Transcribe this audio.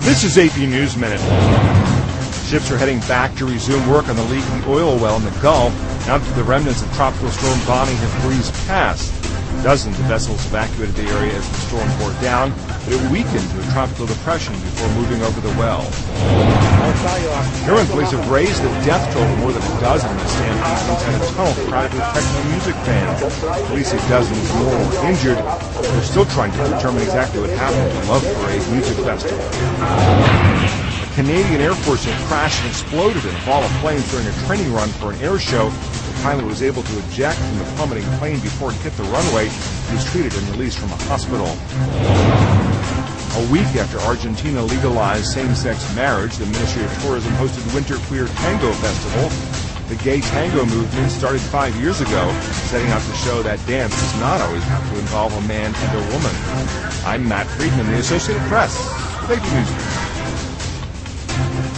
This is AP News Minute. Ships are heading back to resume work on the leaky oil well in the Gulf. Now that the remnants of Tropical Storm Bonnie have breezed past. Dozens of vessels evacuated the area as the storm bore down, but it weakened to a tropical depression before moving over the well. Maryland police have raised the death toll to more than a dozen in the stampede inside a tunnel crowded with techno music fans. Police say dozens more were injured. They're still trying to determine exactly what happened at the Love Parade music festival. A Canadian Air Force had crashed and exploded in a ball of flames during a training run for an air show. The pilot was able to eject from the plummeting plane before it hit the runway. He was treated and released from a hospital. A week after Argentina legalized same-sex marriage, the Ministry of Tourism hosted Winter Queer Tango Festival. The gay tango movement started 5 years ago, setting out to show that dance does not always have to involve a man and a woman. I'm Matt Friedman, the Associated Press, with AP News.